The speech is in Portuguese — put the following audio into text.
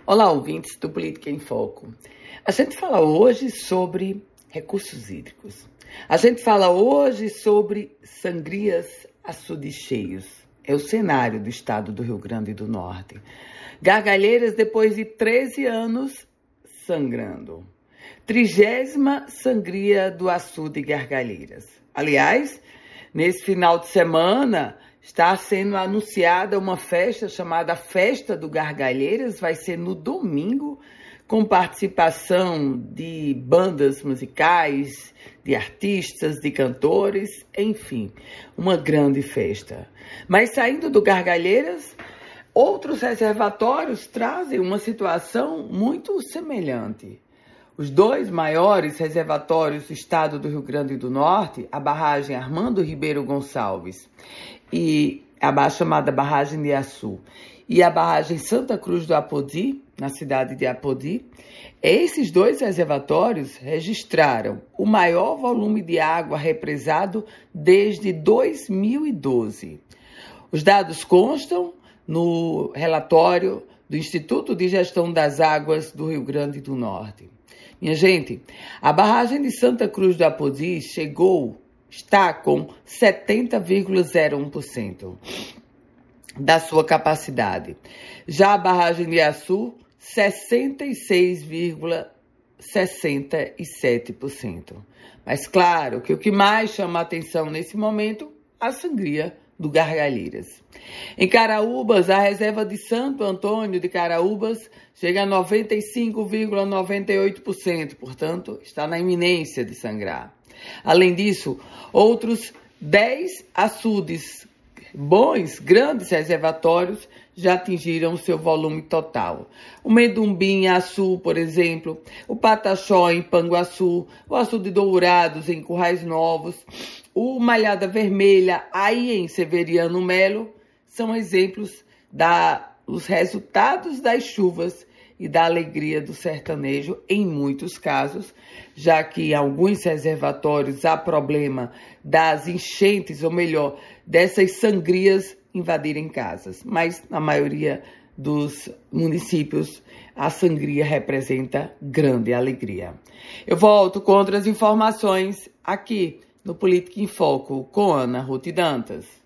Olá, ouvintes do Política em Foco. A gente fala hoje sobre recursos hídricos. A gente fala hoje sobre sangrias, açudes cheios. É o cenário do estado do Rio Grande do Norte. Gargalheiras depois de 13 anos sangrando. 30ª sangria do açude Gargalheiras. Aliás, nesse final de semana está sendo anunciada uma festa chamada Festa do Gargalheiras. Vai ser no domingo, com participação de bandas musicais, de artistas, de cantores, enfim, uma grande festa. Mas saindo do Gargalheiras, outros reservatórios trazem uma situação muito semelhante. Os dois maiores reservatórios do estado do Rio Grande do Norte, a barragem Armando Ribeiro Gonçalves e a chamada barragem de Açu e a barragem Santa Cruz do Apodi, na cidade de Apodi, esses dois reservatórios registraram o maior volume de água represado desde 2012. Os dados constam no relatório do Instituto de Gestão das Águas do Rio Grande do Norte. Minha gente, a barragem de Santa Cruz do Apodi está com 70,01% da sua capacidade. Já a barragem de Açu, 66,67%. Mas claro que o que mais chama a atenção nesse momento, a sangria do Gargalheiras. Em Caraúbas, a reserva de Santo Antônio de Caraúbas chega a 95,98%, portanto, está na iminência de sangrar. Além disso, outros 10 açudes, grandes reservatórios, já atingiram o seu volume total. O Medumbim em Açu, por exemplo, o Pataxó em Panguaçu, o Açude Dourados em Currais Novos, o Malhada Vermelha aí em Severiano Melo, são exemplos dos resultados das chuvas e da alegria do sertanejo em muitos casos, já que em alguns reservatórios há problema das enchentes, ou melhor, dessas sangrias invadirem casas. Mas na maioria dos municípios a sangria representa grande alegria. Eu volto com outras informações aqui no Política em Foco com Ana Ruth Dantas.